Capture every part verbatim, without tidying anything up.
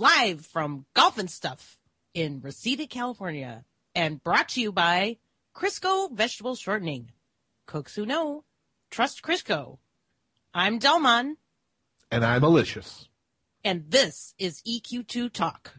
live from Golf and Stuff in Reseda, California, and brought to you by Crisco Vegetable Shortening. Cooks who know, trust Crisco. I'm Delmon. And I'm Malicious. And this is E Q two Talk.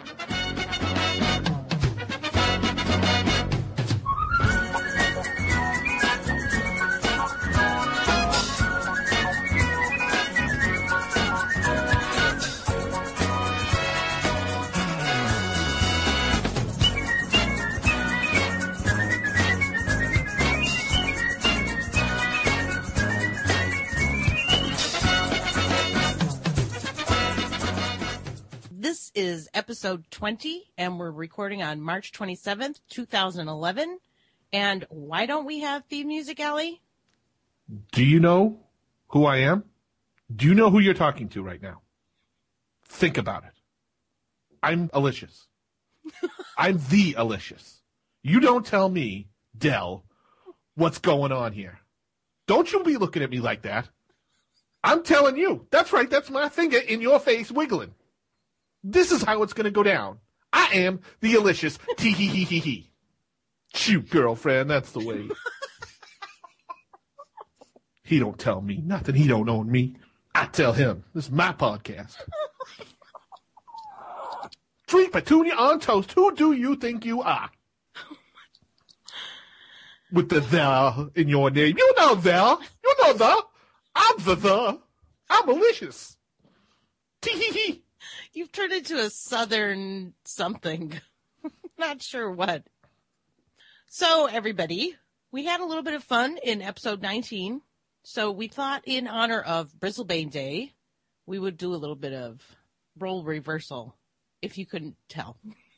This is episode twenty, and we're recording on March twenty-seventh, two thousand eleven. And why don't we have theme music, Allie? Do you know who I am? Do you know who you're talking to right now? Think about it. I'm Alicious. I'm the Alicious. You don't tell me, Del, what's going on here. Don't you be looking at me like that. I'm telling you. That's right. That's my finger in your face wiggling. This is how it's going to go down. I am the Alicious. Tee-hee-hee-hee-hee. Shoot, girlfriend. That's the way. He don't tell me nothing. He don't own me. I tell him. This is my podcast. Sweet petunia on toast. Who do you think you are? With the the in your name. You know the. You know the. I'm the the. I'm Alicious. Tee-hee-hee. You've turned into a southern something. Not sure what. So, everybody, we had a little bit of fun in episode nineteen. So we thought in honor of Bristlebane Day, we would do a little bit of role reversal, if you couldn't tell.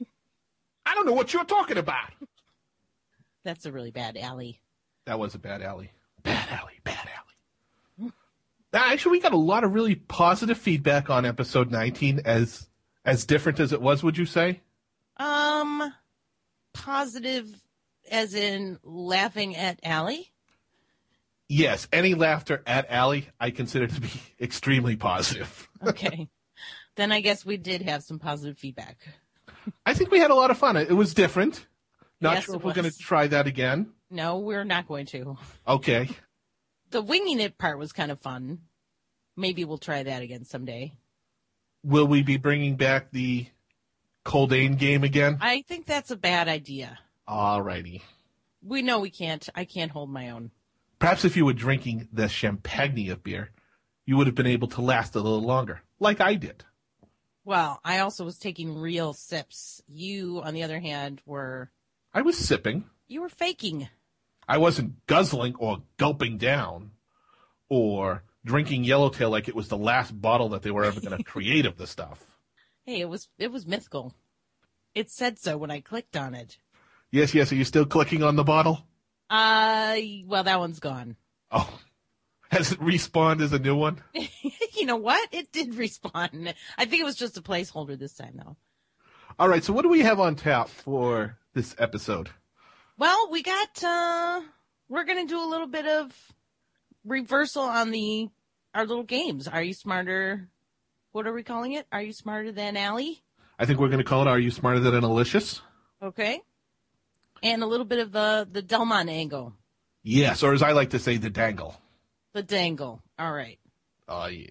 I don't know what you're talking about. That's a really bad alley. That was a bad alley. Bad alley, bad alley. Now, actually, we got a lot of really positive feedback on episode nineteen, as as different as it was, would you say? Um, positive as in laughing at Allie? Yes, any laughter at Allie I consider to be extremely positive. Okay. Then I guess we did have some positive feedback. I think we had a lot of fun. It was different. Not Yes, sure it if we're going was. to try that again. No, we're not going to. Okay. The winging it part was kind of fun. Maybe we'll try that again someday. Will we be bringing back the Coldane game again? I think that's a bad idea. All righty. We know we can't. I can't hold my own. Perhaps if you were drinking the champagne of beer, you would have been able to last a little longer, like I did. Well, I also was taking real sips. You, on the other hand, were... I was sipping. You were faking. I wasn't guzzling or gulping down or drinking Yellowtail like it was the last bottle that they were ever going to create of the stuff. Hey, it was it was mythical. It said so when I clicked on it. Yes, yes. Are you still clicking on the bottle? Uh, well, that one's gone. Oh, has it respawned as a new one? You know what? It did respawn. I think it was just a placeholder this time, though. All right, so what do we have on tap for this episode? Well, we got, uh, we're going to do a little bit of reversal on the, our little games. Are you smarter? What are we calling it? Are you smarter than Allie? I think we're going to call it Are You Smarter Than an Alicious? Okay. And a little bit of the, the Delmon angle. Yes, or as I like to say, the dangle. The dangle. All right. Oh, yeah.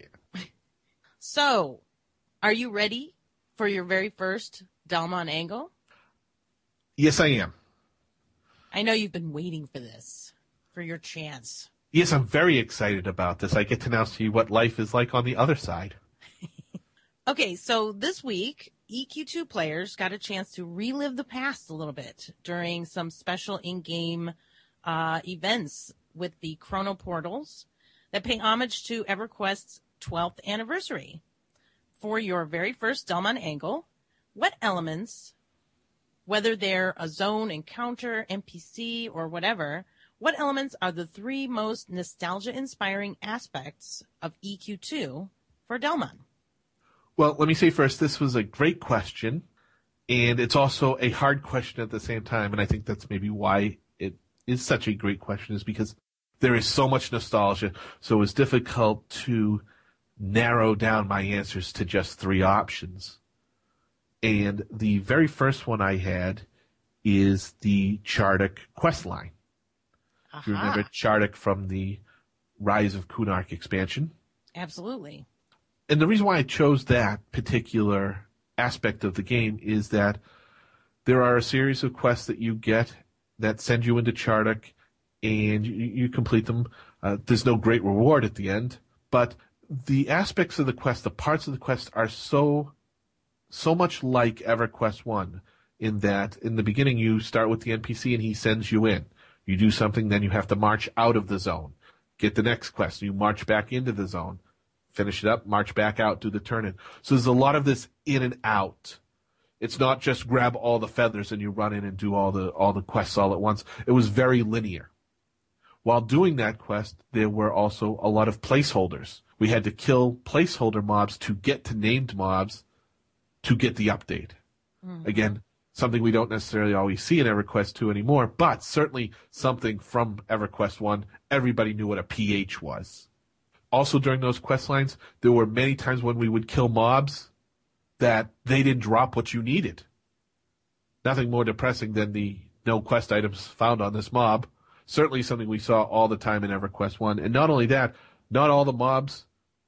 So, are you ready for your very first Delmon angle? Yes, I am. I know you've been waiting for this, for your chance. Yes, I'm very excited about this. I get to now see what life is like on the other side. Okay, so this week, E Q two players got a chance to relive the past a little bit during some special in-game uh, events with the Chrono Portals that pay homage to EverQuest's twelfth anniversary. For your very first Delmon angle, what elements, whether they're a zone, encounter, N P C, or whatever, what elements are the three most nostalgia-inspiring aspects of E Q two for Delmon? Well, let me say first, this was a great question, and it's also a hard question at the same time, and I think that's maybe why it is such a great question, is because there is so much nostalgia, so it's difficult to narrow down my answers to just three options. And the very first one I had is the Chardok quest line. If you remember Chardok from the Rise of Kunark expansion. Absolutely. And the reason why I chose that particular aspect of the game is that there are a series of quests that you get that send you into Chardok, and you, you complete them. Uh, there's no great reward at the end, but the aspects of the quest, the parts of the quest are so so much like EverQuest one in that in the beginning you start with the N P C and he sends you in. You do something, then you have to march out of the zone. Get the next quest. You march back into the zone. Finish it up, march back out, do the turn-in. So there's a lot of this in and out. It's not just grab all the feathers and you run in and do all the all the quests all at once. It was very linear. While doing that quest, there were also a lot of placeholders. We had to kill placeholder mobs to get to named mobs to get the update. Mm-hmm. Again, something we don't necessarily always see in EverQuest two anymore, but certainly something from EverQuest one. Everybody knew what a P H was. Also during those quest lines, there were many times when we would kill mobs that they didn't drop what you needed. Nothing more depressing than the no quest items found on this mob. Certainly something we saw all the time in EverQuest one. And not only that, not all the mobs,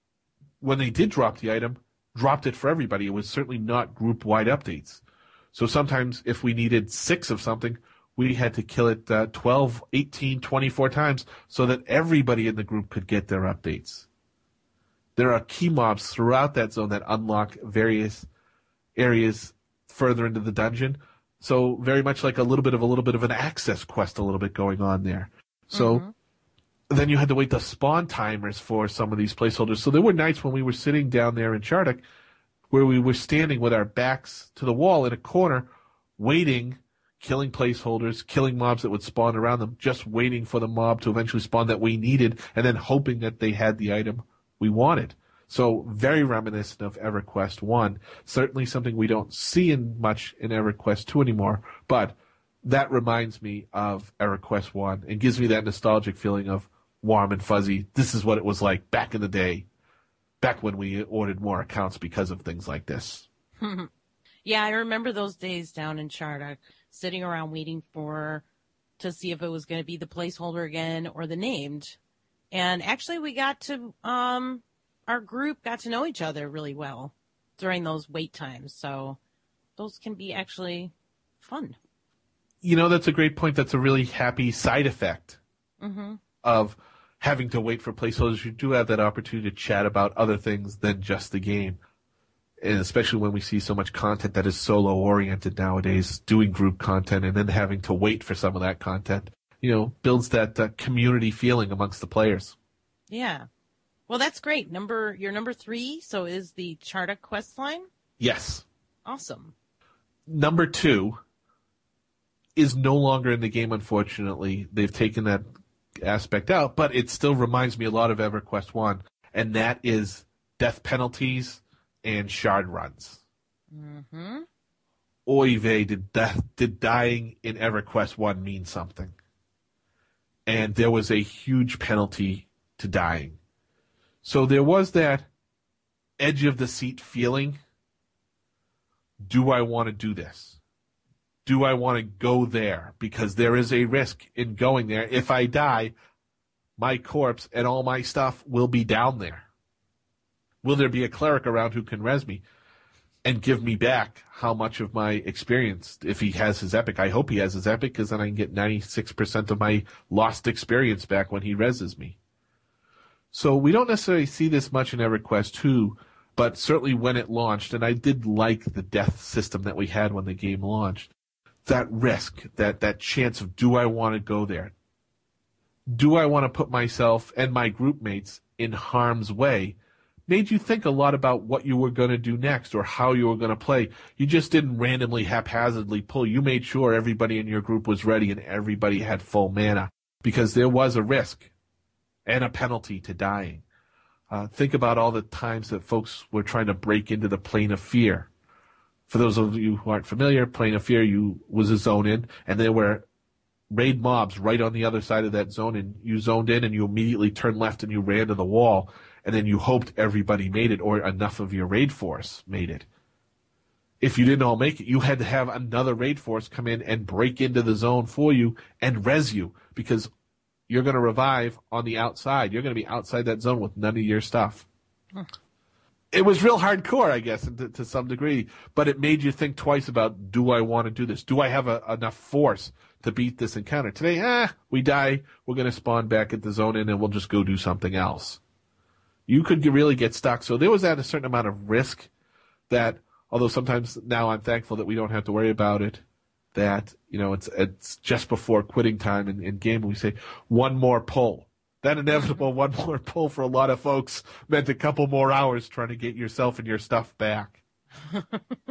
when they did drop the item, dropped it for everybody. It was certainly not group-wide updates. So sometimes if we needed six of something, we had to kill it uh, twelve, eighteen, twenty-four times so that everybody in the group could get their updates. There are key mobs throughout that zone that unlock various areas further into the dungeon. So very much like a little bit of a little bit of an access quest a little bit going on there. So mm-hmm. Then you had to wait the spawn timers for some of these placeholders. So there were nights when we were sitting down there in Chardok where we were standing with our backs to the wall in a corner waiting, killing placeholders, killing mobs that would spawn around them, just waiting for the mob to eventually spawn that we needed, and then hoping that they had the item we wanted. So very reminiscent of EverQuest one. Certainly something we don't see in much in EverQuest two anymore, but that reminds me of EverQuest one and gives me that nostalgic feeling of warm and fuzzy. This is what it was like back in the day, back when we ordered more accounts because of things like this. Yeah, I remember those days down in Chardok, sitting around waiting for to see if it was going to be the placeholder again or the named. And actually we got to, um, our group got to know each other really well during those wait times. So those can be actually fun. You know, that's a great point. That's a really happy side effect mm-hmm. of having to wait for placeholders. You do have that opportunity to chat about other things than just the game. And especially when we see so much content that is solo oriented nowadays, doing group content and then having to wait for some of that content, you know, builds that uh, community feeling amongst the players. Yeah. Well, that's great. Number, your number three, so is the Chardok quest line? Yes. Awesome. Number two is no longer in the game, unfortunately. They've taken that aspect out, but it still reminds me a lot of EverQuest one, and that is death penalties and shard runs. Mm-hmm. Oy vey, did death, did dying in EverQuest one mean something? And there was a huge penalty to dying. So there was that edge of the seat feeling. Do I want to do this? Do I want to go there? Because there is a risk in going there. If I die, my corpse and all my stuff will be down there. Will there be a cleric around who can res me and give me back how much of my experience? If he has his epic, I hope he has his epic, because then I can get ninety-six percent of my lost experience back when he reses me. So we don't necessarily see this much in EverQuest two, but certainly when it launched, and I did like the death system that we had when the game launched, that risk, that, that chance of, do I want to go there? Do I want to put myself and my group mates in harm's way? Made you think a lot about what you were going to do next or how you were going to play. You just didn't randomly, haphazardly pull. You made sure everybody in your group was ready and everybody had full mana, because there was a risk and a penalty to dying. Uh, think about all the times that folks were trying to break into the Plane of Fear. For those of you who aren't familiar, Plane of Fear you was a zone in, and there were raid mobs right on the other side of that zone, and you zoned in and you immediately turned left and you ran to the wall, and then you hoped everybody made it or enough of your raid force made it. if you didn't all make it, you had to have another raid force come in and break into the zone for you and res you, because you're going to revive on the outside. You're going to be outside that zone with none of your stuff. Huh. It was real hardcore, I guess, to, to some degree, but it made you think twice about, do I want to do this? Do I have a, enough force to beat this encounter? Today, ah, we die, we're going to spawn back at the zone in, and we'll just go do something else. You could really get stuck. So there was that a certain amount of risk that, although sometimes now I'm thankful that we don't have to worry about it, that, you know, it's it's just before quitting time in, in game, we say, one more pull. That inevitable one more pull for a lot of folks meant a couple more hours trying to get yourself and your stuff back. Oh,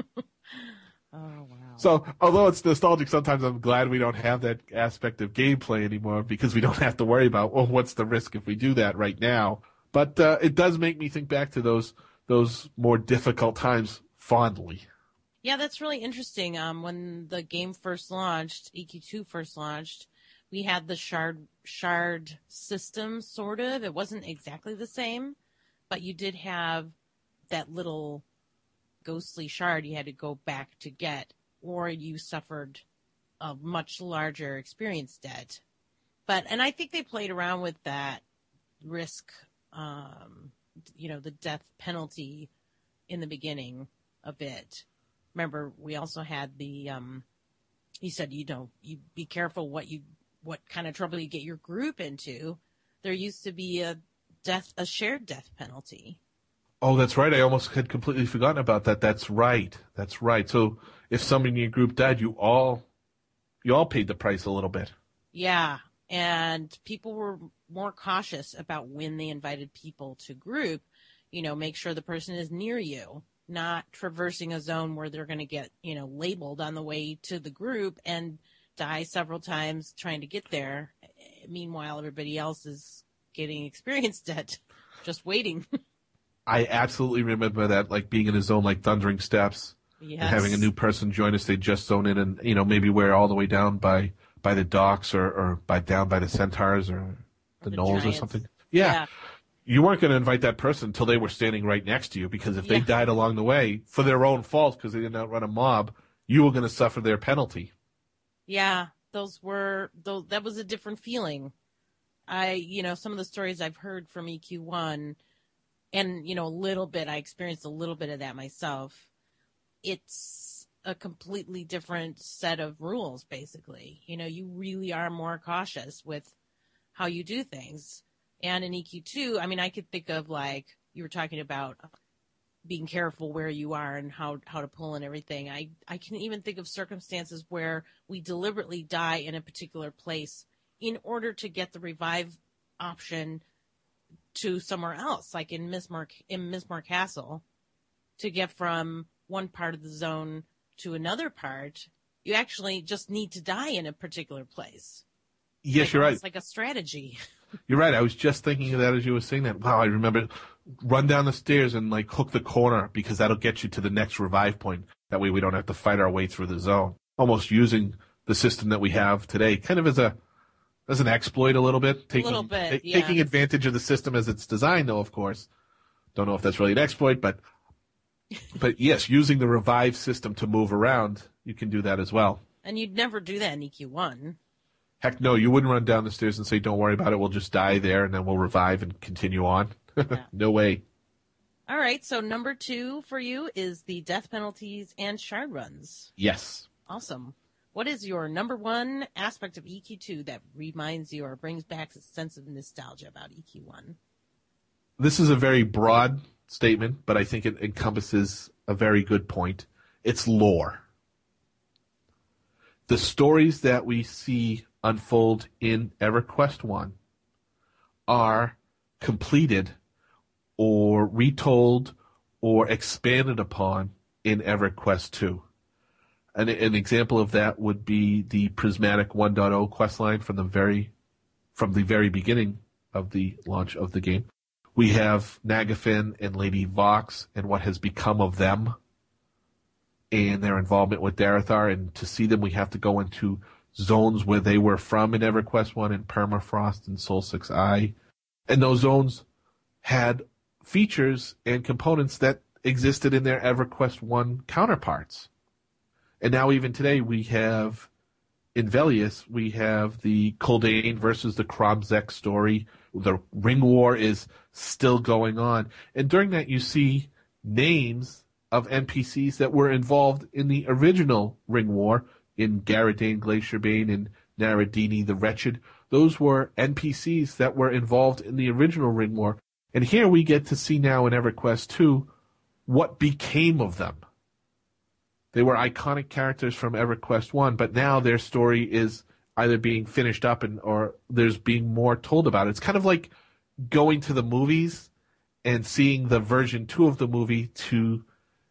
wow. So, although it's nostalgic, sometimes I'm glad we don't have that aspect of gameplay anymore, because we don't have to worry about, well, what's the risk if we do that right now? But uh, it does make me think back to those those more difficult times fondly. Yeah, that's really interesting. Um, when the game first launched, E Q two first launched, we had the shard shard system, sort of. It wasn't exactly the same, but you did have that little ghostly shard you had to go back to get, or you suffered a much larger experience debt. But and I think they played around with that risk, um, you know, the death penalty in the beginning a bit. Remember, we also had the, um, you said, you know, you be careful what you, what kind of trouble you get your group into. There used to be a death, a shared death penalty. Oh, that's right. I almost had completely forgotten about that. That's right. That's right. So if somebody in your group died, you all, you all paid the price a little bit. Yeah. And people were more cautious about when they invited people to group. You know, make sure the person is near you, not traversing a zone where they're going to get, you know, labeled on the way to the group and die several times trying to get there. Meanwhile, everybody else is getting experience debt, just waiting. I absolutely remember that, like being in a zone like Thundering Steps, yes. and having a new person join us. They just zone in, and you know, maybe we're all the way down by by the docks, or, or by down by the centaurs or the, the knolls or something. Yeah. yeah. You weren't going to invite that person until they were standing right next to you, because if yeah. they died along the way for their own fault because they didn't outrun a mob, you were going to suffer their penalty. Yeah, those were those. That was a different feeling. I, you know, some of the stories I've heard from E Q one, and you know, a little bit. I experienced a little bit of that myself. It's a completely different set of rules, basically. You know, you really are more cautious with how you do things. And in E Q two, I mean, I could think of, like, you were talking about being careful where you are and how, how to pull and everything. I, I can even think of circumstances where we deliberately die in a particular place in order to get the revive option to somewhere else, like in Mistmore, in Mistmore Castle, to get from one part of the zone to another part. You actually just need to die in a particular place. Yes, like, you're right. It's like a strategy. You're right. I was just thinking of that as you were saying that. Wow, I remember, run down the stairs and like hook the corner, because that'll get you to the next revive point. That way we don't have to fight our way through the zone. Almost using the system that we have today, kind of as a as an exploit a little bit. Taking, a little bit, ta- yeah. Taking advantage of the system as it's designed, though, of course. Don't know if that's really an exploit, but but yes, using the revive system to move around, you can do that as well. And you'd never do that in E Q one. Heck no, you wouldn't run down the stairs and say, don't worry about it, we'll just die there and then we'll revive and continue on. Yeah. No way. All right, so number two for you is the death penalties and shard runs. Yes. Awesome. What is your number one aspect of E Q two that reminds you or brings back a sense of nostalgia about E Q one? This is a very broad statement, but I think it encompasses a very good point. It's lore. The stories that we see unfold in EverQuest one are completed or retold or expanded upon in EverQuest two. An, an example of that would be the Prismatic one point oh questline from the very from the very beginning of the launch of the game. We have Nagafin and Lady Vox and what has become of them and their involvement with Darethar, and to see them we have to go into zones where they were from in EverQuest one, in Permafrost and Sol six I. And those zones had features and components that existed in their EverQuest one counterparts. And now even today we have, in Velius, we have the Kuldane versus the Kromzek story. The Ring War is still going on. And during that you see names of N P Cs that were involved in the original Ring War, in Garadane Glacierbane and Naradini the Wretched. Those were N P Cs that were involved in the original Ring War. And here we get to see now in EverQuest two what became of them. They were iconic characters from EverQuest one, but now their story is either being finished up and or there's being more told about it. It's kind of like going to the movies and seeing the version two of the movie to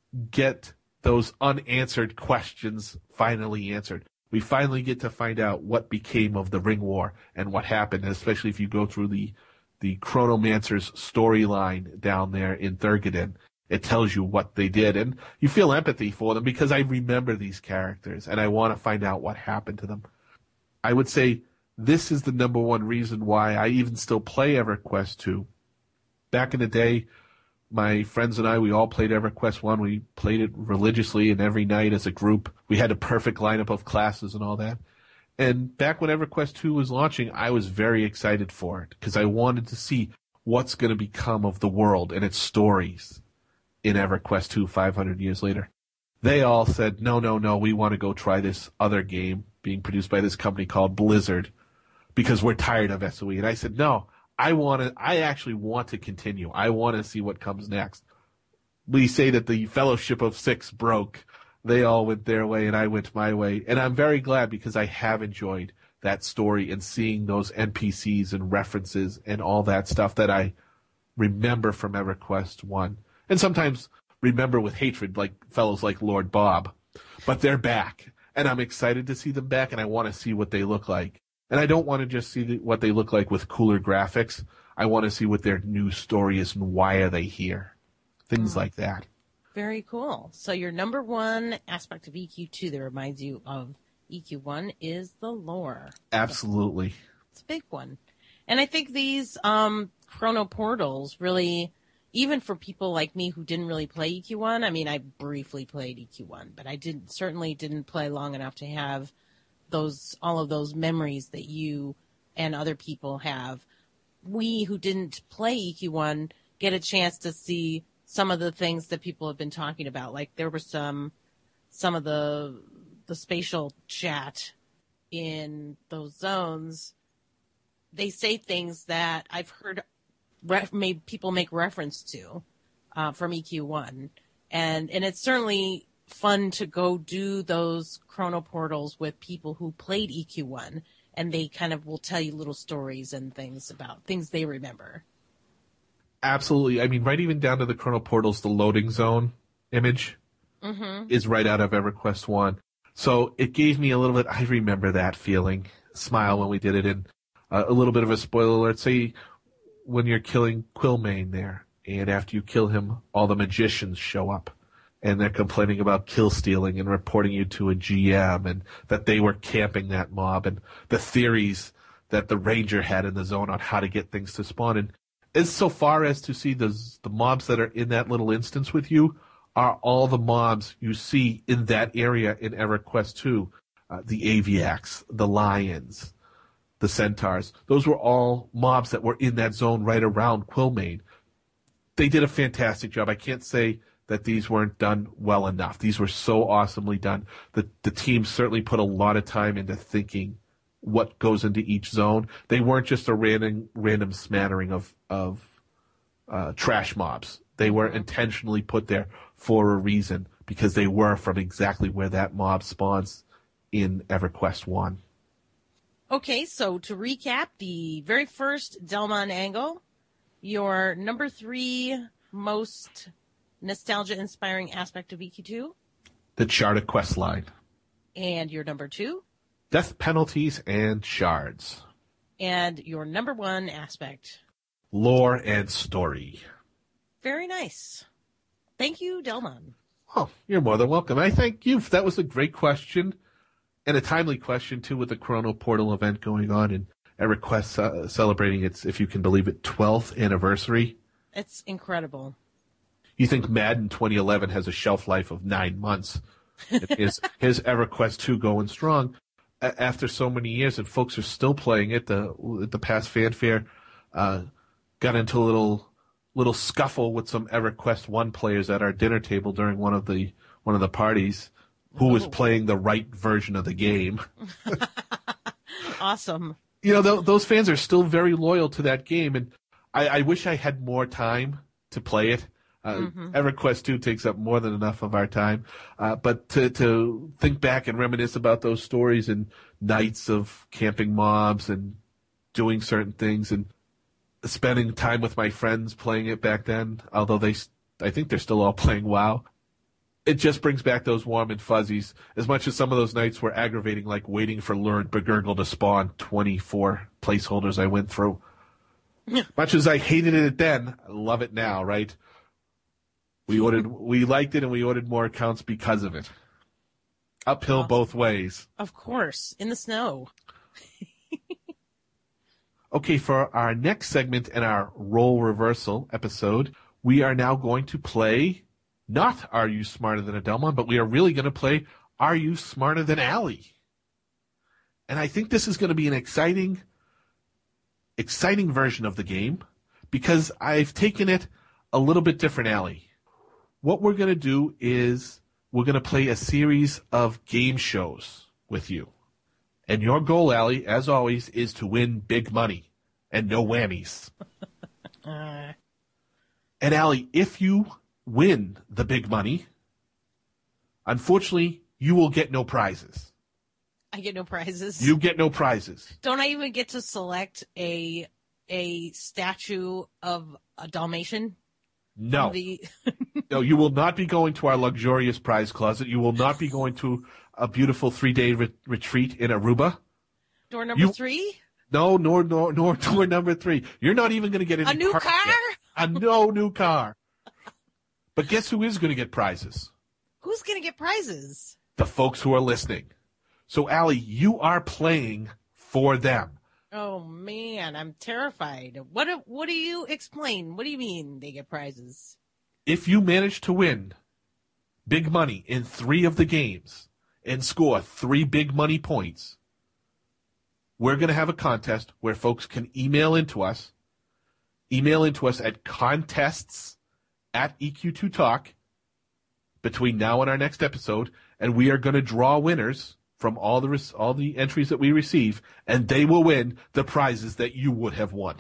get those unanswered questions finally answered. We finally get to find out what became of the Ring War and what happened, especially if you go through the the Chronomancer's storyline down there in Thurgadin. It tells you what they did, and you feel empathy for them because I remember these characters, and I want to find out what happened to them. I would say this is the number one reason why I even still play EverQuest two. Back in the day, my friends and I, we all played EverQuest one. We played it religiously and every night as a group. We had a perfect lineup of classes and all that. And back when EverQuest two was launching, I was very excited for it because I wanted to see what's going to become of the world and its stories in EverQuest two five hundred years later. They all said, no, no, no, we want to go try this other game being produced by this company called Blizzard because we're tired of S O E. And I said, no, I want to, I actually want to continue. I want to see what comes next. We say that the Fellowship of Six broke. They all went their way and I went my way. And I'm very glad because I have enjoyed that story and seeing those N P Cs and references and all that stuff that I remember from EverQuest one. And sometimes remember with hatred, like fellows like Lord Bob. But they're back. And I'm excited to see them back, and I want to see what they look like. And I don't want to just see the, what they look like with cooler graphics. I want to see what their new story is and why are they here. Things mm. like that. Very cool. So your number one aspect of E Q two that reminds you of E Q one is the lore. Absolutely. It's a big one. And I think these um, chrono portals really... Even for people like me who didn't really play E Q one, I mean, I briefly played E Q one, but I didn't certainly didn't play long enough to have those all of those memories that you and other people have. We who didn't play E Q one get a chance to see some of the things that people have been talking about. Like there were some some of the the spatial chat in those zones. They say things that I've heard Ref, made people make reference to uh, from E Q one, and and it's certainly fun to go do those chrono portals with people who played E Q one, and they kind of will tell you little stories and things about things they remember. Absolutely. I mean, right even down to the chrono portals, the loading zone image mm-hmm. is right out of EverQuest one. So it gave me a little bit, I remember that feeling, smile when we did it, and uh, a little bit of a spoiler alert. Say, when you're killing Quilmane there, and after you kill him, all the magicians show up, and they're complaining about kill stealing and reporting you to a G M, and that they were camping that mob, and the theories that the ranger had in the zone on how to get things to spawn. And as so far as to see the the mobs that are in that little instance with you are all the mobs you see in that area in EverQuest two, uh, the Aviacs, the Lions, the Centaurs. Those were all mobs that were in that zone right around Quilmane. They did a fantastic job. I can't say that these weren't done well enough. These were so awesomely done. The the team certainly put a lot of time into thinking what goes into each zone. They weren't just a random random smattering of of uh, trash mobs. They were intentionally put there for a reason because they were from exactly where that mob spawns in EverQuest one. Okay, so to recap, the very first Delmon angle, your number three most nostalgia-inspiring aspect of E Q two? The Charter quest line. And your number two? Death penalties and shards. And your number one aspect? Lore and story. Very nice. Thank you, Delmon. Oh, you're more than welcome. I thank you. That was a great question. And a timely question, too, with the Chrono Portal event going on and EverQuest uh, celebrating its, if you can believe it, twelfth anniversary. It's incredible. You think Madden twenty eleven has a shelf life of nine months. His, his EverQuest two going strong a- after so many years, and folks are still playing it. The the past fanfare uh, got into a little little scuffle with some EverQuest one players at our dinner table during one of the one of the parties, who was playing the right version of the game. Awesome. You know, th- those fans are still very loyal to that game, and I, I wish I had more time to play it. Uh, mm-hmm. EverQuest two takes up more than enough of our time. Uh, but to, to think back and reminisce about those stories and nights of camping mobs and doing certain things and spending time with my friends playing it back then, although they, I think they're still all playing WoW. It just brings back those warm and fuzzies, as much as some of those nights were aggravating, like waiting for Lurid Begurgle to spawn twenty-four placeholders I went through. Much as I hated it then, I love it now, right? We ordered, we liked it, and we ordered more accounts because of it. Uphill awesome. Both ways. Of course, in the snow. Okay, for our next segment in our role reversal episode, we are now going to play not Are You Smarter Than Adelmon, but we are really going to play Are You Smarter Than Allie? And I think this is going to be an exciting, exciting version of the game because I've taken it a little bit different, Allie. What we're going to do is we're going to play a series of game shows with you. And your goal, Allie, as always, is to win big money and no whammies. uh. And Allie, if you win the big money, unfortunately, you will get no prizes. I get no prizes? You get no prizes. Don't I even get to select a a statue of a Dalmatian? No. The... No, you will not be going to our luxurious prize closet. You will not be going to a beautiful three-day re- retreat in Aruba. Door number you... three? No, nor, nor, nor door number three. You're not even going to get any a new car? Yet. A no new car. But guess who is going to get prizes? Who's going to get prizes? The folks who are listening. So, Allie, you are playing for them. Oh, man, I'm terrified. What do, what do you explain? What do you mean they get prizes? If you manage to win big money in three of the games and score three big money points, we're going to have a contest where folks can email into us, email into us at contests at E Q two Talk between now and our next episode, and we are going to draw winners from all the all the entries that we receive, and they will win the prizes that you would have won.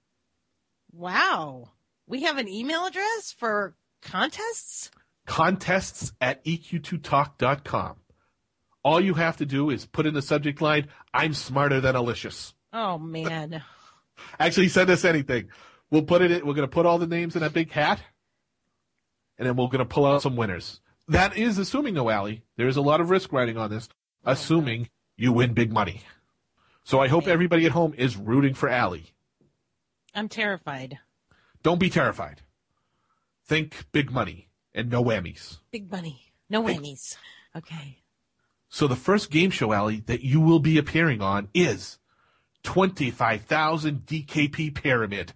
Wow. We have an email address for contests? Contests at E Q two talk dot com. All you have to do is put in the subject line, I'm smarter than Alicious. Oh, man. Actually, send us anything. We'll put it in, we're going to put all the names in a big hat, and then we're going to pull out some winners. That is assuming, though, Allie, there is a lot of risk riding on this, oh, assuming God. You win big money. So I hope everybody at home is rooting for Allie. I'm terrified. Don't be terrified. Think big money and no whammies. Big money. No whammies. Okay. So the first game show, Allie, that you will be appearing on is twenty-five thousand D K P Pyramid.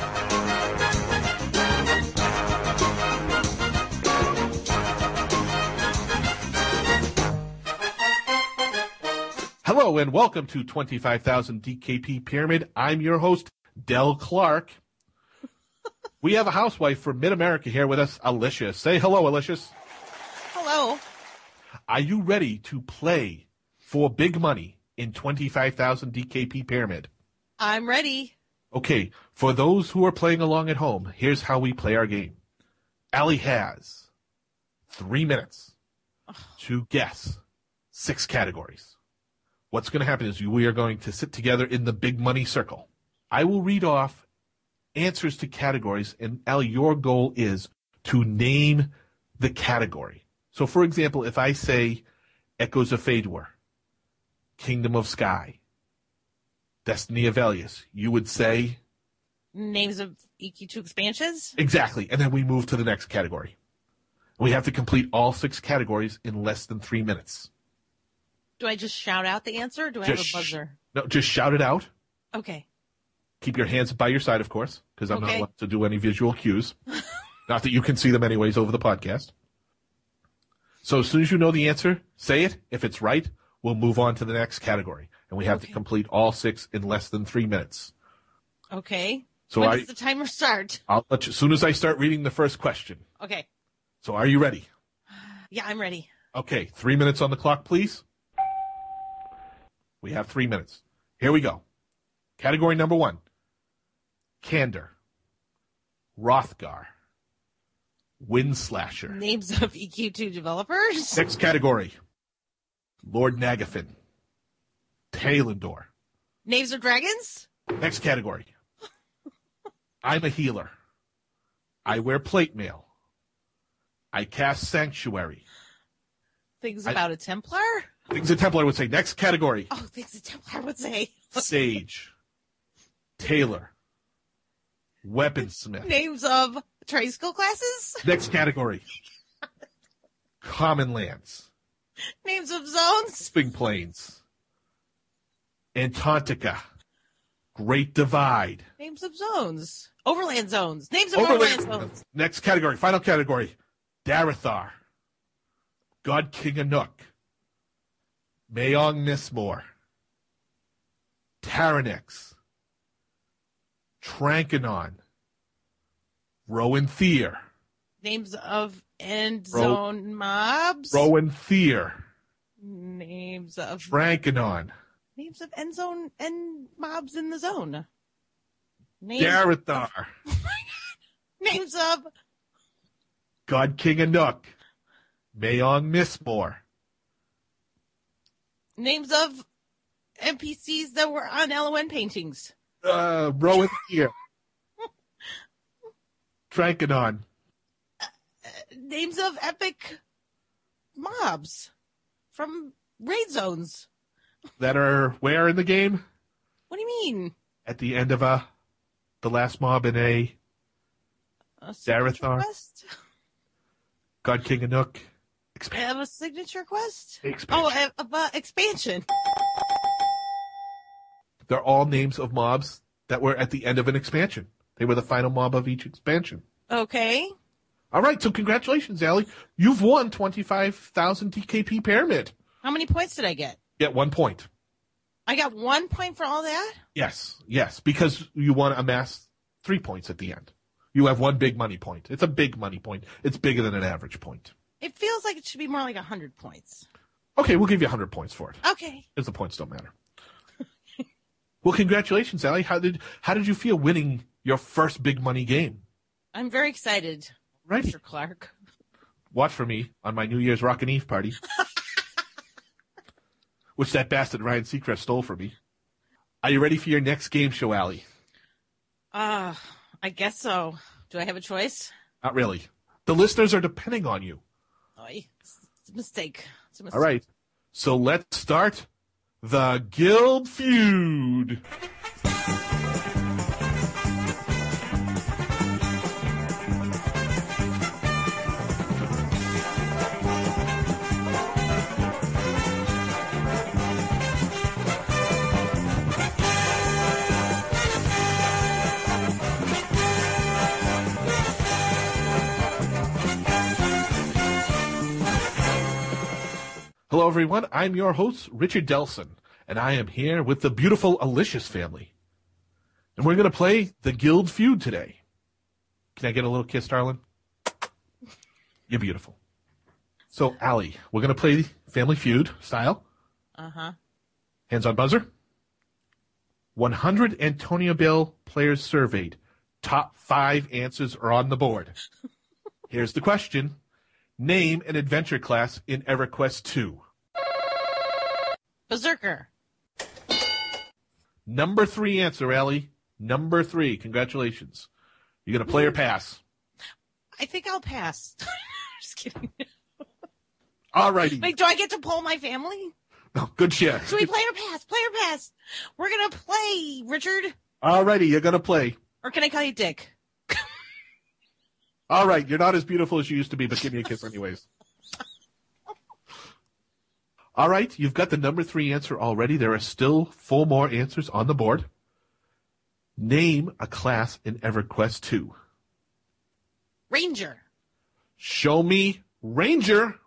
Hello and welcome to twenty-five thousand D K P Pyramid. I'm your host, Del Clark. We have a housewife from Mid-America here with us, Alicia. Say hello, Alicia. Hello. Are you ready to play for big money in twenty-five thousand D K P Pyramid? I'm ready. Okay, for those who are playing along at home, here's how we play our game. Allie has three minutes to guess six categories. What's going to happen is we are going to sit together in the big money circle. I will read off answers to categories, and Allie, your goal is to name the category. So, for example, if I say Echoes of Fador, Kingdom of Sky, Destiny of Elias, you would say? Names of E Q two expansions? Exactly, and then we move to the next category. We have to complete all six categories in less than three minutes. Do I just shout out the answer, or do I just have a buzzer? Sh- no, just shout it out. Okay. Keep your hands by your side, of course, because I'm okay. not allowed to do any visual cues. Not that you can see them anyways over the podcast. So as soon as you know the answer, say it. If it's right, we'll move on to the next category. And we have Okay. to complete all six in less than three minutes. Okay. So when I, does the timer start? I'll let you, as soon as I start reading the first question. Okay. So are you ready? Yeah, I'm ready. Okay, three minutes on the clock, please. We have three minutes. Here we go. Category number one. Candor. Rothgar. Windslasher. Names of E Q two developers. Next category. Lord Nagafin. Talendor. Names of dragons. Next category. I'm a healer. I wear plate mail. I cast Sanctuary. Things I- about a Templar. Things a Templar would say. Next category. Oh, things a Templar would say. Sage. Tailor. Weaponsmith. Names of tricycle classes. Next category. Common lands. Names of zones. Spring Plains. Antarctica. Great Divide. Names of zones. Overland zones. Names of Overland. overland, zones. Next category. Final category. Darathar. God King Anuk. Mayong Nismore. Taranex. Trankanon. Rowan Thier. Names of end Ro- zone mobs. Rowan Thier. Names of Trankanon. names of end zone end mobs in the zone. Names, Darathar. names of God King Anuk. Mayong Nismore. names of N P Cs that were on L O N paintings. Uh, Rowan Thier. Trankanon. Names of epic mobs from raid zones. That are where in the game? What do you mean? At the end of a, the last mob in a A signature Darathar. quest? God King Anuk I expansion. have a signature quest? expansion. Oh, a, a, a expansion. They're all names of mobs that were at the end of an expansion. They were the final mob of each expansion. Okay. All right, so congratulations, Allie. You've won twenty-five thousand D K P Pyramid. How many points did I get? Get one point. I got one point for all that? Yes, yes, because you want to amass three points at the end. You have one big money point. It's a big money point. It's bigger than an average point. It feels like it should be more like one hundred points. Okay, we'll give you one hundred points for it. Okay. Because the points don't matter. Well, congratulations, Allie. How did how did you feel winning your first big money game? I'm very excited, Right. Mister Clark. Watch for me on my New Year's Rockin' Eve party. Which that bastard Ryan Seacrest stole from me. Are you ready for your next game show, Allie? Uh, I guess so. Do I have a choice? Not really. The listeners are depending on you. Oh, it's a mistake. It's a mistake. All right. So let's start the Guild Feud. Hello, everyone. I'm your host, Richard Delson, and I am here with the beautiful Alicious family. And we're going to play the Guild Feud today. Can I get a little kiss, darling? You're beautiful. So, Allie, we're going to play Family Feud style. Uh-huh. Hands on buzzer. one hundred Antonio Bill players surveyed. Top five answers are on the board. Here's the question. Name an adventure class in EverQuest two. Berserker. Number three answer, Allie. Number three. Congratulations. You going to play or pass? I think I'll pass. Just kidding. All righty. Wait, do I get to poll my family? Oh, good share. Should we play or pass? Play or pass? We're going to play, Richard. All righty. You're going to play. Or can I call you Dick? All right. You're not as beautiful as you used to be, but give me a kiss anyways. All right. You've got the number three answer already. There are still four more answers on the board. Name a class in EverQuest two. Ranger. Show me Ranger.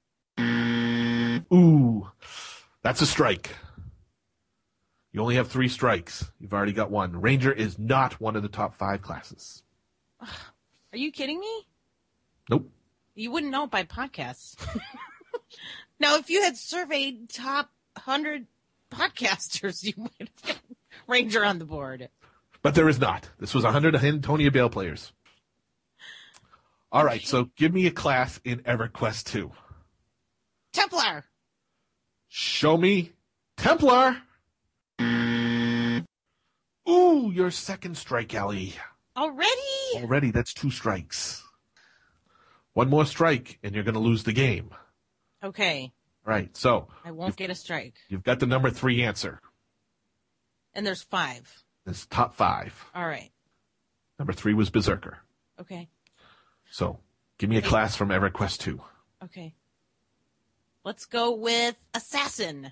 Ooh, that's a strike. You only have three strikes. You've already got one. Ranger is not one of the top five classes. Are you kidding me? Nope. You wouldn't know it by podcasts. Now, if you had surveyed top one hundred podcasters, you would have got Ranger on the board. But there is not. This was one hundred Antonia Bale players. All right, so give me a class in EverQuest two. Templar. Show me Templar. Ooh, your second strike, Allie. Already? Already, that's two strikes. One more strike, and you're going to lose the game. Okay. Right, so. I won't get a strike. You've got the number three answer. And there's five. It's top five. All right. Number three was Berserker. Okay. So, give me a Hey. class from EverQuest two. Okay. Let's go with Assassin.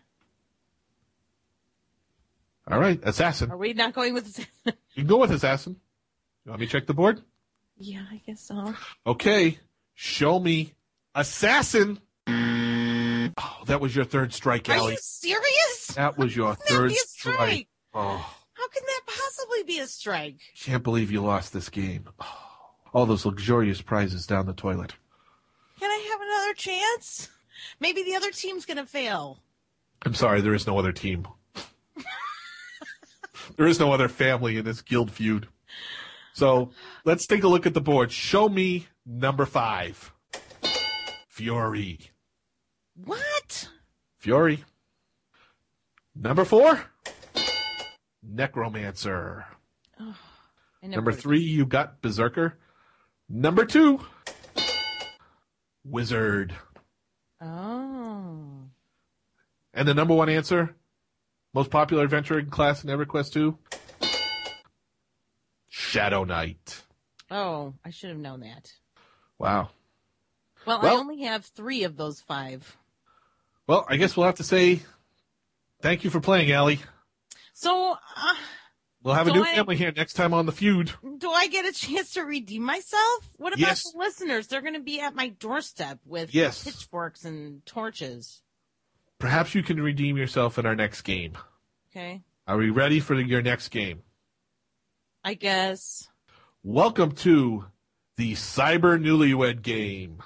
All right, Assassin. Are we not going with Assassin? You can go with Assassin. You want me to check the board? Yeah, I guess so. Okay, show me Assassin. Oh, that was your third strike, Are Allie. you serious? That was your How can that third be a strike. strike? Oh, How can that possibly be a strike? can't believe you lost this game. Oh, all those luxurious prizes down the toilet. Can I have another chance? Maybe the other team's going to fail. I'm sorry, there is no other team. There is no other family in this guild feud. So let's take a look at the board. Show me number five. Fury. What? Fury. Number four. Necromancer. I never Number heard of three, you got Berserker. Number two, Wizard. it. Oh. And the number one answer, most popular adventuring class in EverQuest two, Shadow Knight. Oh, I should have known that. Wow. Well, Well- I only have three of those five. Well, I guess we'll have to say thank you for playing, Allie. So, uh, We'll have a Do new I- family here next time on the feud. do I get a chance to redeem myself? What about Yes. the listeners? They're going to be at my doorstep with Yes. pitchforks and torches. Perhaps you can redeem yourself in our next game. Okay. Are we ready for your next game? I guess. Welcome to the Cyber Newlywed Game.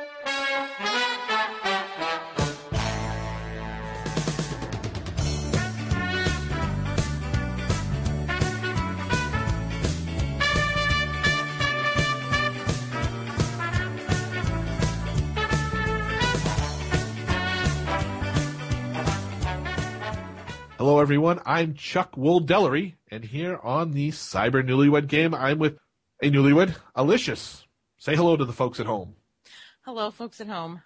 Hello, everyone. I'm Chuck Wooldellery, and here on the Cyber Newlywed Game, I'm with a newlywed, Alicious. Say hello to the folks at home. Hello, folks at home.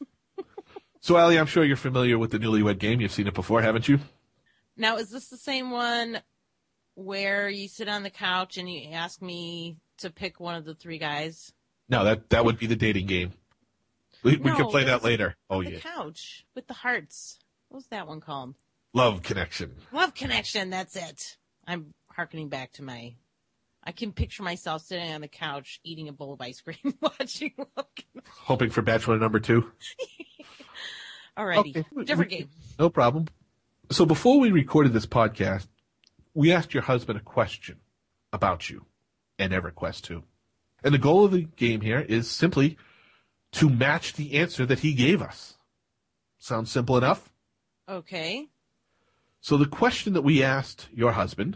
So, Allie, I'm sure you're familiar with the Newlywed Game. You've seen it before, haven't you? Now, is this the same one where you sit on the couch and you ask me to pick one of the three guys? No, that, that would be the dating game. We, we No, can play that there's later. Oh, The yeah. couch with the hearts. What was that one called? Love Connection. Love Connection. That's it. I'm hearkening back to my. I can picture myself sitting on the couch eating a bowl of ice cream, watching Love Connection. Hoping for Bachelor number two. Alrighty, Okay. different We- game. No problem. So before we recorded this podcast, we asked your husband a question about you and EverQuest two. And the goal of the game here is simply to match the answer that he gave us. Sounds simple enough? Okay. So the question that we asked your husband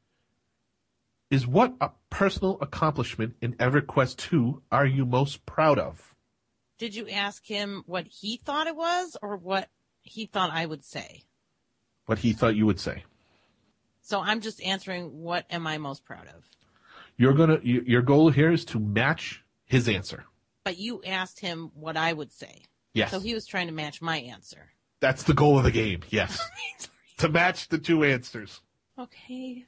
is, what a personal accomplishment in EverQuest two are you most proud of? Did you ask him what he thought it was, or what he thought I would say? What he thought you would say. So I'm just answering, what am I most proud of? You're gonna. y- Your goal here is to match his answer. But you asked him what I would say. Yes. So he was trying to match my answer. That's the goal of the game. Yes. To match the two answers. Okay.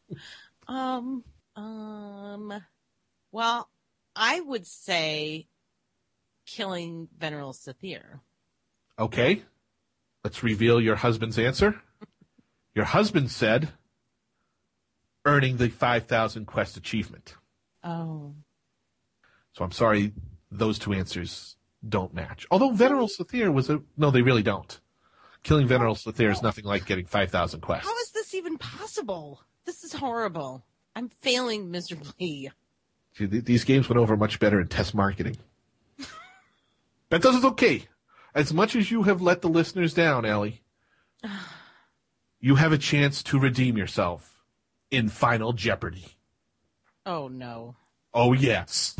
Um, um, well, I would say killing Veneral Sathir. Okay. Let's reveal your husband's answer. Your husband said earning the five thousand quest achievement. Oh. So I'm sorry, those two answers don't match. Although Veneral Slithir was a... No, they really don't. Killing Veneral Slithir is nothing like getting five thousand quests. How is this even possible? This is horrible. I'm failing miserably. See, th- these games went over much better in test marketing. That does okay. As much as you have let the listeners down, Allie, you have a chance to redeem yourself in Final Jeopardy. Oh, no. Oh, yes.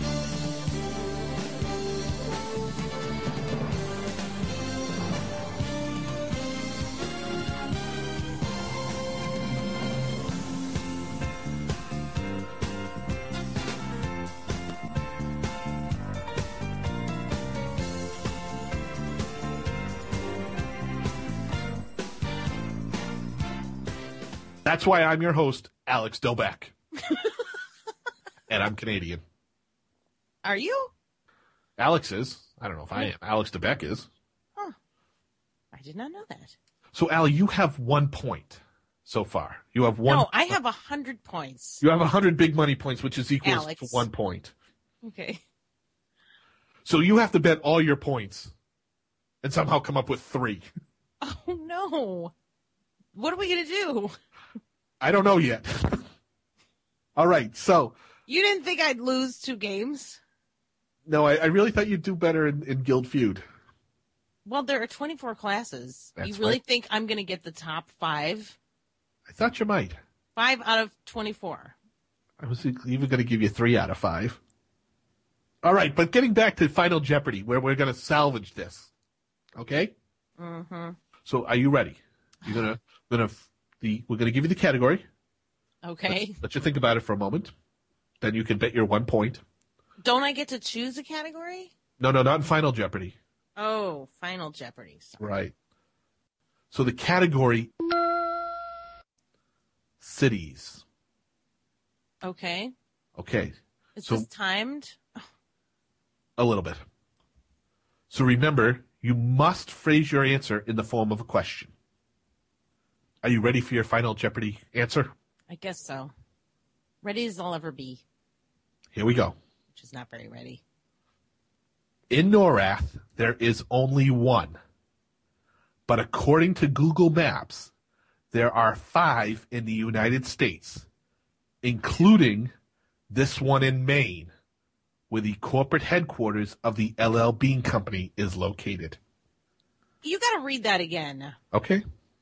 That's why I'm your host, Alex Dobek. And I'm Canadian. Are you? Alex is. I don't know if I am. Alex Dobek is. Huh. I did not know that. So, Allie, you have one point so far. You have one. No, I have a hundred points. You have a hundred big money points, which is equal Alex. to one point. Okay. So you have to bet all your points and somehow come up with three. Oh, no. What are we going to do? I don't know yet. All right, so. You didn't think I'd lose two games? No, I, I really thought you'd do better in, in Guild Feud. Well, there are twenty-four classes. That's you really right. think I'm going to get the top five? I thought you might. Five out of twenty-four. I was even going to give you three out of five. All right, but getting back to Final Jeopardy, where we're going to salvage this. Okay? Mm-hmm. So are you ready? You're gonna gonna the we're gonna give you the category. Okay. Let, let you think about it for a moment. Then you can bet your one point. Don't I get to choose a category? No, no, not in Final Jeopardy. Oh, Final Jeopardy. Sorry. Right. So the category cities. Okay. Okay. Is So- this timed? A little bit. So remember, you must phrase your answer in the form of a question. Are you ready for your Final Jeopardy answer? I guess so. Ready as I'll ever be, Here we go. which is not very ready. In Norath, there is only one. But according to Google Maps, there are five in the United States, including this one in Maine, where the corporate headquarters of the L L Bean Company is located. You got to read that again. Okay?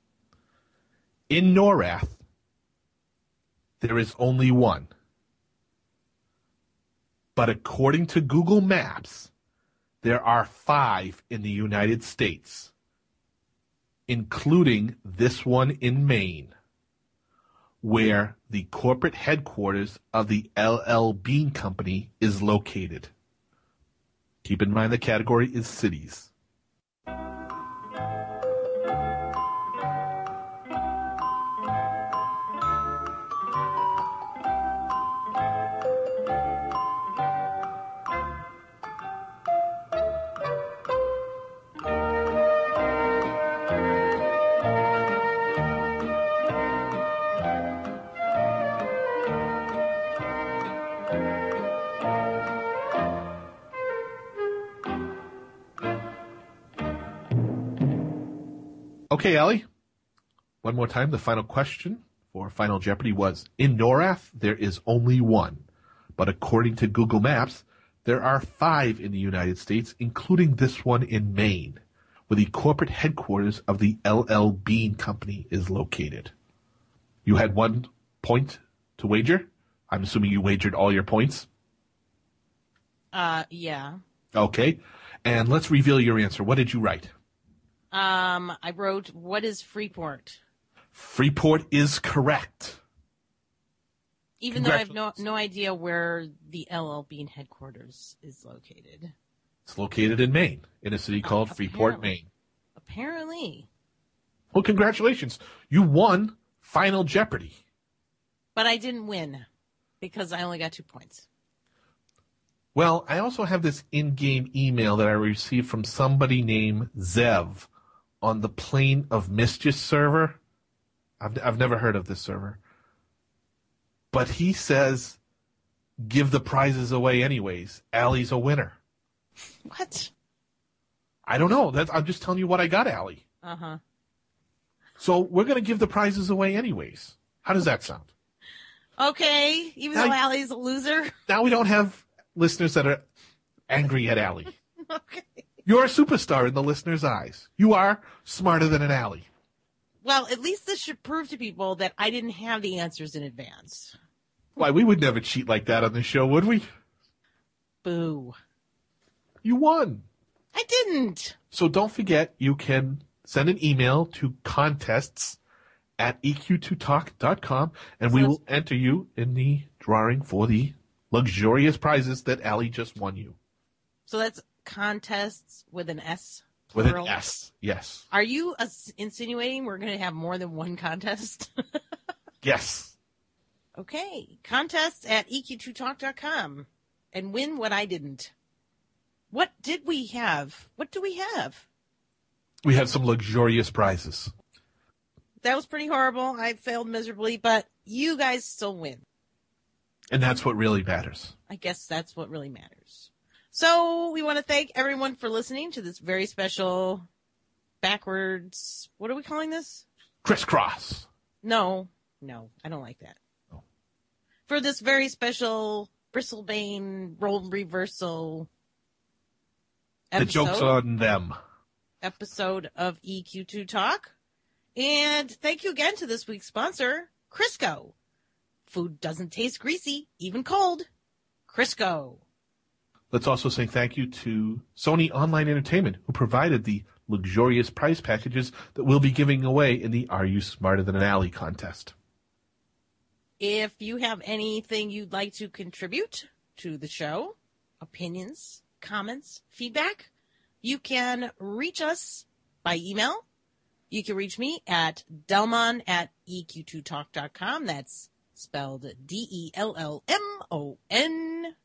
In Norath, there is only one. But according to Google Maps, there are five in the United States, including this one in Maine, where the corporate headquarters of the L L Bean Company is located. Keep in mind the category is cities. Okay, Allie. One more time. The final question for Final Jeopardy was, in Norath, there is only one. But according to Google Maps, there are five in the United States, including this one in Maine, where the corporate headquarters of the L L Bean Company is located. You had one point to wager? I'm assuming you wagered all your points? Uh, yeah. Okay. And let's reveal your answer. What did you write? Um, I wrote, what is Freeport? Freeport is correct. Even though I have no Congratulations. no idea where the L L Bean headquarters is located. It's located in Maine, in a city called Uh, Freeport, apparently. Maine. Apparently. Well, congratulations. You won Final Jeopardy. But I didn't win because I only got two points. Well, I also have this in-game email that I received from somebody named Zev on the Plane of Mischief server. I've, I've never heard of this server. But he says give the prizes away anyways. Allie's a winner. What? I don't know. That's, I'm just telling you what I got, Allie. Uh-huh. So we're going to give the prizes away anyways. How does that sound? Okay, even Now- though Allie's a loser. Now we don't have listeners that are angry at Allie. Okay. You're a superstar in the listener's eyes. You are smarter than an Allie. Well, at least this should prove to people that I didn't have the answers in advance. Why, we would never cheat like that on this show, would we? Boo. You won. I didn't. So don't forget, you can send an email to contests at e q two talk dot com, and we will enter you in the drawing for the luxurious prizes that Allie just won you. So that's contests with an S. With plural. an S, yes. Are you uh, insinuating we're going to have more than one contest? Yes. Okay. Contests at e q two talk dot com and win what I didn't. What did we have? What do we have? We have some luxurious prizes. That was pretty horrible. I failed miserably, but you guys still win. And that's what really matters. I guess that's what really matters. So we want to thank everyone for listening to this very special backwards. What are we calling this? Crisscross. No, no, I don't like that. Oh. For this very special Bristlebane role reversal The joke's episode, on them. episode of E Q two Talk. And thank you again to this week's sponsor, Crisco. Food doesn't taste greasy, even cold. Crisco. Let's also say thank you to Sony Online Entertainment, who provided the luxurious prize packages that we'll be giving away in the Are You Smarter Than an Alley contest. If you have anything you'd like to contribute to the show, opinions, comments, feedback, you can reach us by email. You can reach me at Delmon at e q two talk dot com. That's spelled D E L L M O N.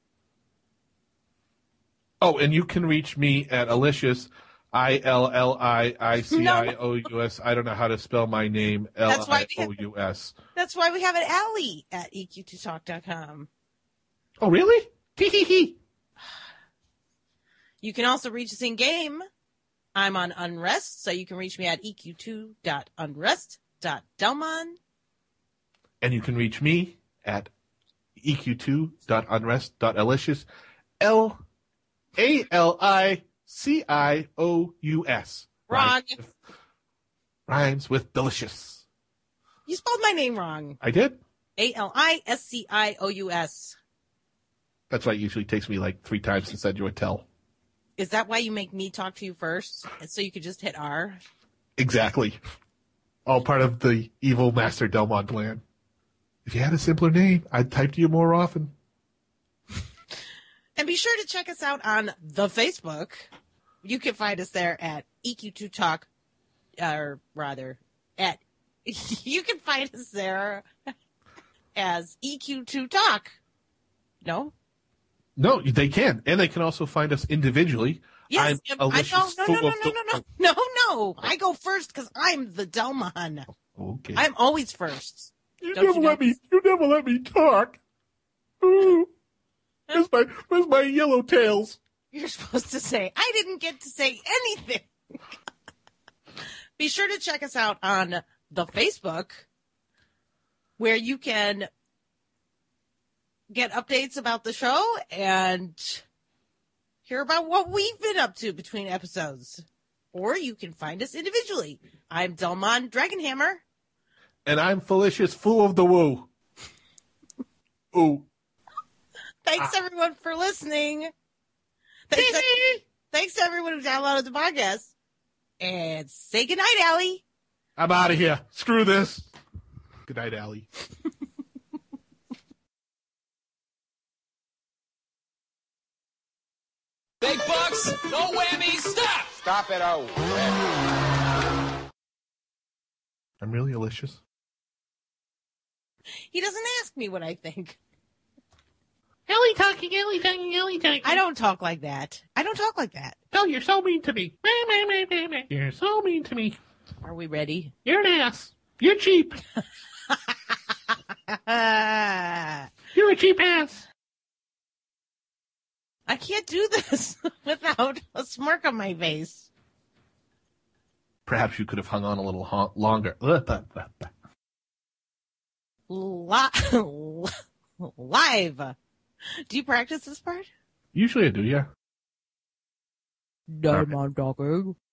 Oh, and you can reach me at Alicious, I L L I I C I O U S. I don't know how to spell my name, L I O U S. That's why we have it, Allie at e q two talk dot com. Oh, really? Hee hee hee. You can also reach us in game. I'm on Unrest, so you can reach me at e q two dot unrest dot delmon. And you can reach me at e q two dot unrest dot alicious, L A L I C I O U S. Wrong. Rhymes with, rhymes with delicious. You spelled my name wrong. I did? A L I S C I O U S. That's why it usually takes me like three times to send you a tell. Is that why you make me talk to you first? And so you could just hit R? Exactly. All part of the evil Master Delmon plan. If you had a simpler name, I'd type to you more often. And be sure to check us out on the Facebook. You can find us there at E Q two Talk, or rather, at you can find us there as E Q two Talk. No? No, they can. And they can also find us individually. Yes. I'm I, Alicious, no, no, no, full no, of no, del- no, no, no, no. I go first because I'm the Delmon. Okay. I'm always first. You Don't never you know let me. this? You never let me talk. Ooh. Where's my Where's my yellow tails? You're supposed to say, I didn't get to say anything. Be sure to check us out on the Facebook, where you can get updates about the show and hear about what we've been up to between episodes. Or you can find us individually. I'm Delmon Dragonhammer. And I'm Felicious, Fool of the Woo. Ooh. Thanks, Ah. everyone, for listening. Thanks, to, thanks to everyone who downloaded the podcast. And say goodnight, Allie. I'm out of here. Screw this. Good night, Allie. Big bucks, no whammies, stop! Stop it, oh. I'm really Alicious. He doesn't ask me what I think. Ellie talking, Ellie talking, Ellie talking. I don't talk like that. I don't talk like that. Oh, you're so mean to me. You're so mean to me. Are we ready? You're an ass. You're cheap. Ah. You're a cheap ass. I can't do this without a smirk on my face. Perhaps you could have hung on a little ho- longer. Li- live. Do you practice this part? Usually I do, yeah. Diamond talking.